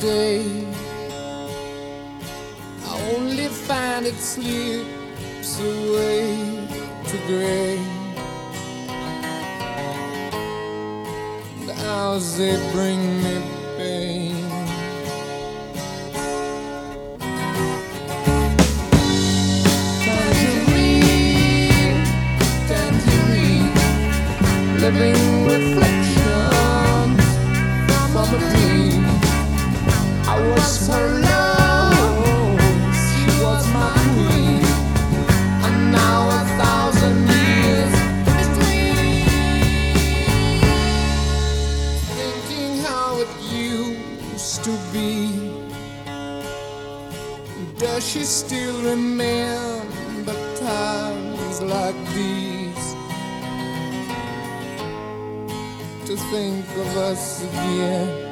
day. I only find it slips away to gray. The hours they bring me pain. Tangerine, tangerine, living reflections from a dream. I was her love, she was my queen, and now 1,000 years between. Thinking how it used to be. Does she still remember times like these? To think of us again.